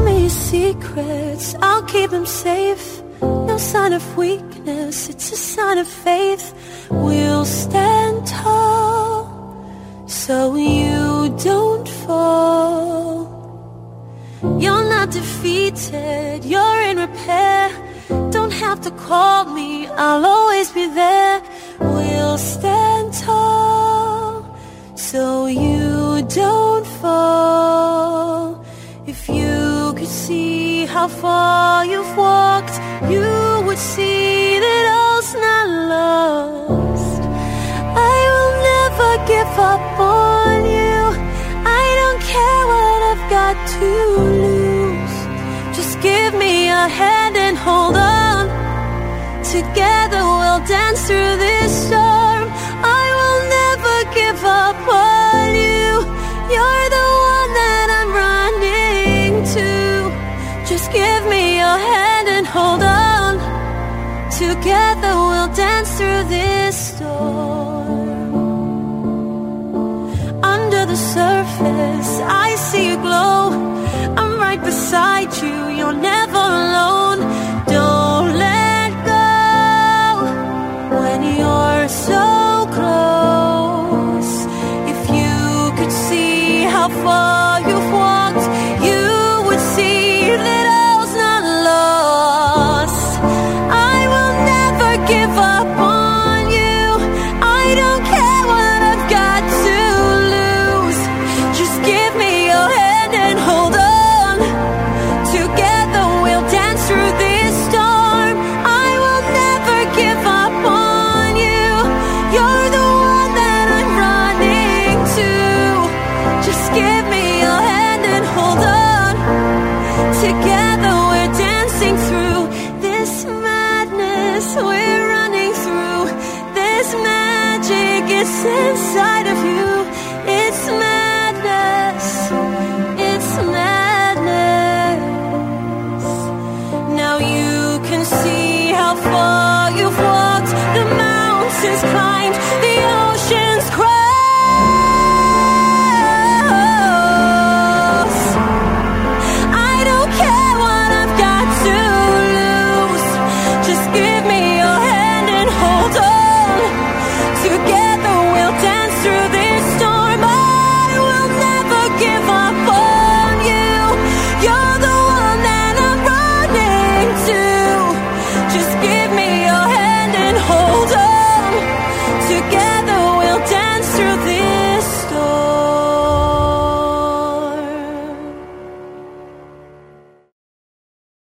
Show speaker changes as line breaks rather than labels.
me your secrets, I'll keep them safe. No sign of weakness, it's a sign of faith. We'll stand tall so you don't fall. You're not defeated, you're in repair. Don't have to call me, I'll always be there. We'll stand tall so you don't fall. If you could see how far you've walked, you would see that all's not lost. I will never give up on you. I don't care what I've got to lose. Just give me a hand and hold on. Together we'll dance through this storm. I will never give up on you. You're the one that I'm running to. Just give me your hand and hold on. Together we'll dance through this storm. Under the surface, I see you glow. I'm right beside you, you're never alone. Don't let go when you're so close. If you could see how far you've walked, you would see that all's not lost. I will never give up on you. I don't care what I've got to lose. Just give me your hand and hold on. Together we'll dance through this storm. I will never give up on you. You're the one that I'm running to. Just give me your hand and hold on. Together we're dancing through this madness. We're running through this magic. It's inside of